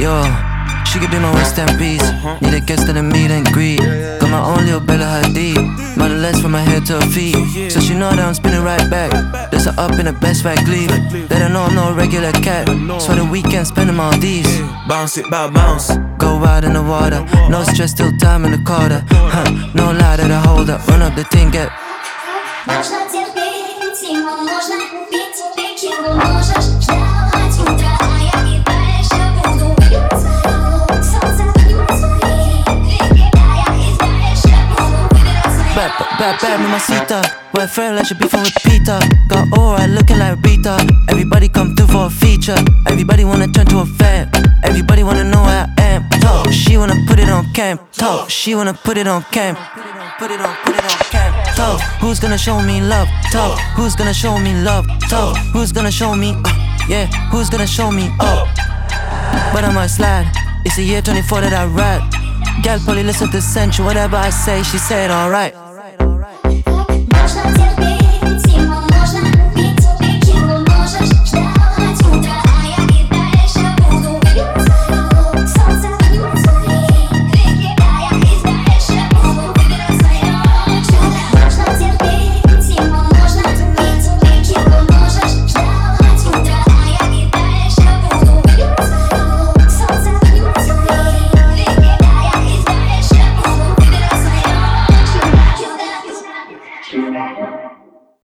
Yo, she could be my West End piece. Need a guest at a meet and greet. Got my own little Bella Hadid. Model less from my head to her feet. So she know that I'm spinning right back. There's a up in the best right glee. They don't know I'm no regular cat. So the weekend spending Maldives. Bounce it, bounce. Go out in the water. No stress till time in the quarter. No lie that I hold up. Run up the thing, get. Можно терпеть, ему можно пить текилу, можешь ждать утра, а я и дальше буду пить свое солнце, свои реки, а я и дальше буду выбирать свои. Bad, mamacita. We're friend like she be from Peter. Got alright looking like Rita. Everybody come through for a feature. Everybody wanna turn to a fan. Everybody wanna know where I am. Talk, she wanna put it on cam. Talk, she wanna put it on cam. Put it on cam. Talk, who's gonna show me love? Talk, who's gonna show me love? Talk, who's gonna show me? Yeah, who's gonna show me up? But I might slide. It's the year 24 that I ride. Gal probably listen to Central. Whatever I say, she said alright.